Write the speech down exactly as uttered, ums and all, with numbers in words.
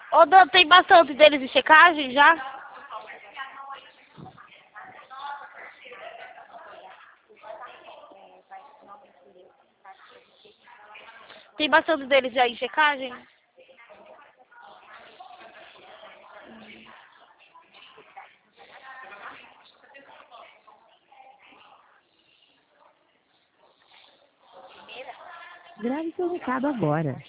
Ô, Dan, tem bastante deles em checagem já? Tem bastante deles já em checagem? Grave seu recado agora.